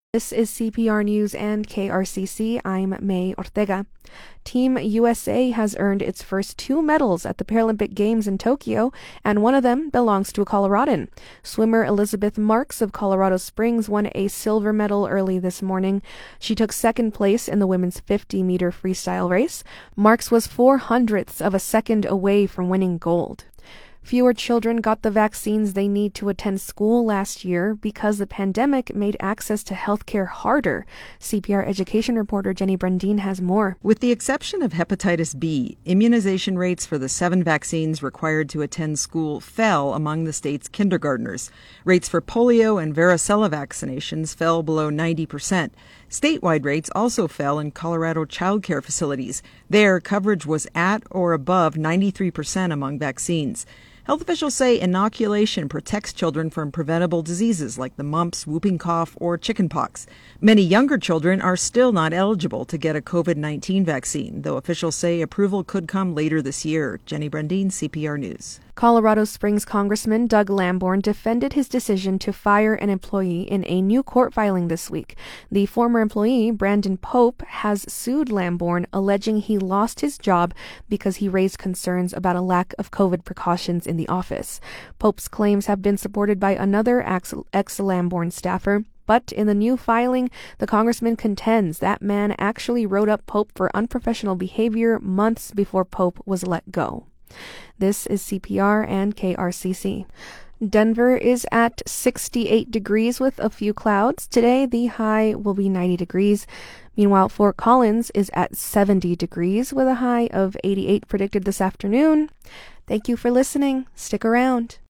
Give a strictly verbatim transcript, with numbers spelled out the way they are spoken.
This is C P R News and K R C C. I'm May Ortega. Team U S A has earned its first two medals at the Paralympic Games in Tokyo, and one of them belongs to a Coloradan. Swimmer Elizabeth Marks of Colorado Springs won a silver medal early this morning. She took second place in the women's fifty-meter freestyle race. Marks was four hundredths of a second away from winning gold. Fewer children got the vaccines they need to attend school last year because the pandemic made access to healthcare harder. C P R education reporter Jenny Brandin has more. With the exception of hepatitis B, immunization rates for the seven vaccines required to attend school fell among the state's kindergartners. Rates for polio and varicella vaccinations fell below ninety percent. Statewide rates also fell in Colorado child care facilities. There, coverage was at or above ninety-three percent among vaccines. Health officials say inoculation protects children from preventable diseases like the mumps, whooping cough, or chickenpox. Many younger children are still not eligible to get a COVID nineteen vaccine, though officials say approval could come later this year. Jenny Brandin, C P R News. Colorado Springs Congressman Doug Lamborn defended his decision to fire an employee in a new court filing this week. The former employee, Brandon Pope, has sued Lamborn, alleging he lost his job because he raised concerns about a lack of COVID precautions in the office. Pope's claims have been supported by another ex-Lamborn staffer. But in the new filing, the congressman contends that man actually wrote up Pope for unprofessional behavior months before Pope was let go. This is C P R and K R C C. Denver is at sixty-eight degrees with a few clouds. Today, the high will be ninety degrees. Meanwhile, Fort Collins is at seventy degrees with a high of eighty-eight predicted this afternoon. Thank you for listening. Stick around.